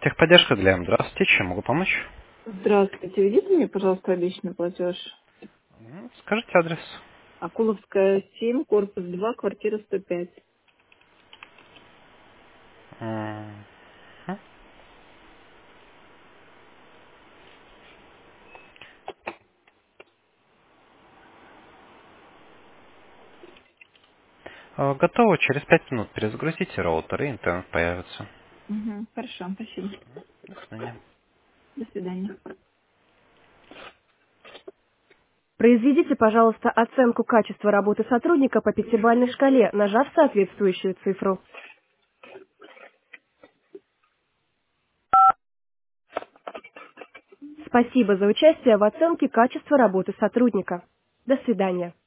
Техподдержка для М. Здравствуйте, чем могу помочь? Здравствуйте. Введите мне, пожалуйста, личный платеж. Скажите адрес. Акуловская, 7, корпус 2, квартира 105. Мгм. Готово. Через 5 минут перезагрузите роутер и интернет появится. Угу, хорошо, спасибо. До свидания. До свидания. Произведите, пожалуйста, оценку качества работы сотрудника по пятибалльной шкале, нажав соответствующую цифру. Спасибо за участие в оценке качества работы сотрудника. До свидания.